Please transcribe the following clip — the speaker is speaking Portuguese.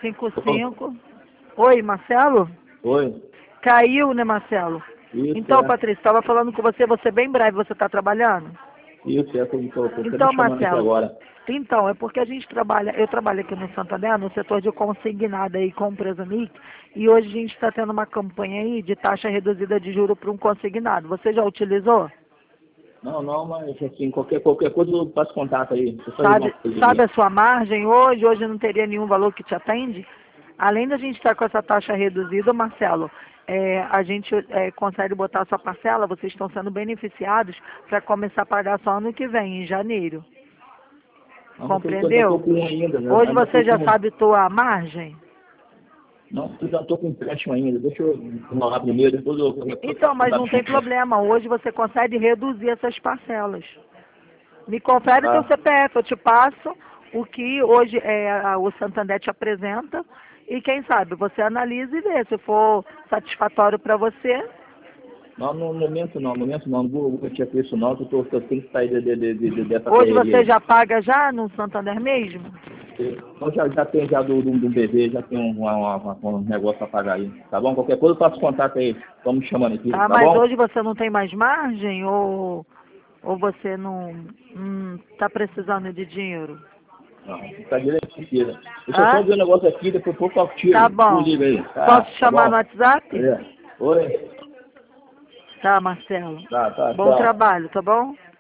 55. Oi, Marcelo? Oi. Caiu, né, Marcelo? Isso, Então, Patrícia, estava falando com você bem breve, você está trabalhando? Isso, é como estou me Então, chamando aqui Marcelo, agora. então, é porque a gente trabalha, eu trabalho aqui no Santander, no setor de consignado aí com empresa MIC, e hoje a gente está tendo uma campanha aí de taxa reduzida de juro para um consignado. Você já utilizou? Não, mas assim, qualquer coisa eu passo contato aí. Eu só Sabe, alguma coisa sabe aí. a sua margem hoje? Hoje não teria nenhum valor que te atende? Além da gente estar com essa taxa reduzida, Marcelo, a gente consegue botar a sua parcela, vocês estão sendo beneficiados para começar a pagar só ano que vem, em janeiro. Não, porque eu já estou Compreendeu? com um ainda, né? Hoje Ainda você estou já com. sabe tua margem? Não, eu já estou com empréstimo ainda. Deixa eu enrolar primeiro, depois eu Então, mas não tem problema. Hoje você consegue reduzir essas parcelas. Me confere teu Tá. CPF, eu te passo o que hoje o Santander te apresenta e quem sabe você analisa e vê se for satisfatório para você. Não, no momento não, não vou te isso não, que eu tenho que sair dessa Hoje correria você aí. já paga já no Santander mesmo? Então já tem já do bebê, já tem um negócio para pagar aí. Tá bom? Qualquer coisa eu faço contato aí. Estão me chamando aqui, Tá, tá mas bom? hoje você não tem mais margem ou você não tá precisando de dinheiro? Não, tá direito mentira. Deixa eu só Hã? ver um negócio aqui, depois pouco eu Tá tiro. Tu bom. liga aí. Posso te Tá chamar no bom? WhatsApp? É. Oi? Tá, Marcelo. Tá, Bom tchau. trabalho, tá bom?